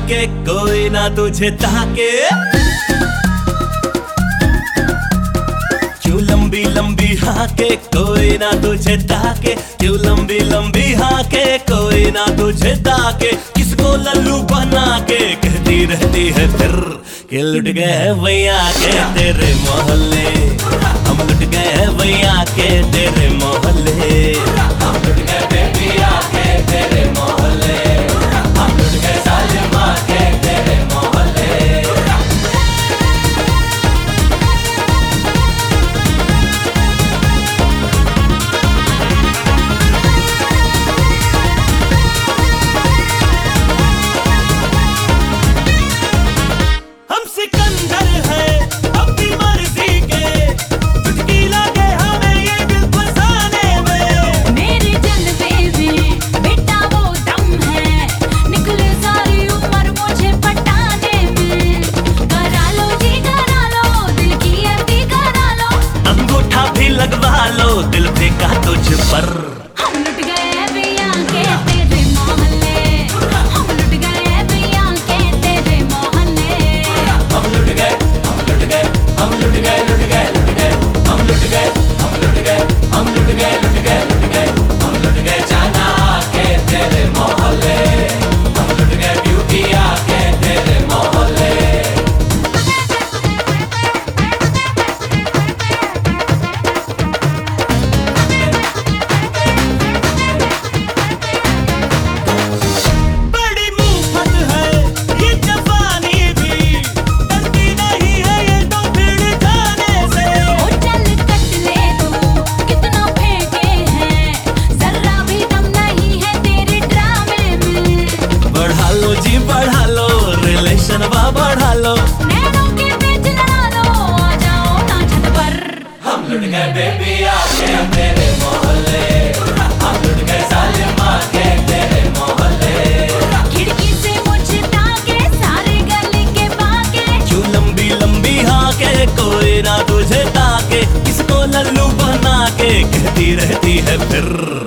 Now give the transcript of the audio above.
के कोई ना तुझे ताके। क्यों लंबी लंबी हाके कोई ना तुझे ताके, क्यों लंबी लंबी हाके कोई ना तुझे ताके। किसको लल्लू बना के कहती रहती है फिर कि लुट गए भैया के तेरे मोहल्ले, हम लुट गए भैया के तेरे मोहल्ले, हम लुट गए बेबिया के तेरे मोहल्ले, हम लुट गए सालिमा के तेरे मोहल्ले। हम सिकंदर है अपनी मर्जी के, चुटकी लगे हमें ये दिल फसाने में। मेरे जलवे में बेटा वो दम है, निकले सारी उम्र मुझे पटाने में। करा लो जी करा लो, दिल की अति करा लो, अंगूठा भी लगवा लो दिल फेंका तुझ पर। हम लुट गए भैया के तेरे मोहल्ले, हम लुट गए भैया के तेरे मोहल्ले। हम लुट गए, हम लुट गए, हम लुट गए, लुट गए, लुट गए, हम लुट गए, हम लुट गए, हम लुट गए, लुट गए, लुट गए, हम लुट गए जाना के तेरे मोहल्ले, हम लुट गए ब्यूटिया के तेरे मोहल्ले। बड़ी मुफ्त है ये जवानी भी, डरती नहीं है ये तो भिड़ जाने से। ओ चल कट ले तू कितना फेंके हैं, जरा भी दम नहीं है तेरे ड्रामे में। बढ़ा लो जी बढ़ा लो, रिलेशन बढ़ा लो, नैनों के बीच लड़ा लो, आ जाओ ना छत पर। हम लुट गए बेबिया के तेरे मोहल्ले, हम लुट गए सालिमा के तेरे मोहल्ले। खिड़की से मुझे ताके सारे गली के बाके, क्यों लंबी लंबी हाके कोई ना तुझे ताके, किसको लल्लू बना के कहती रहती है फिर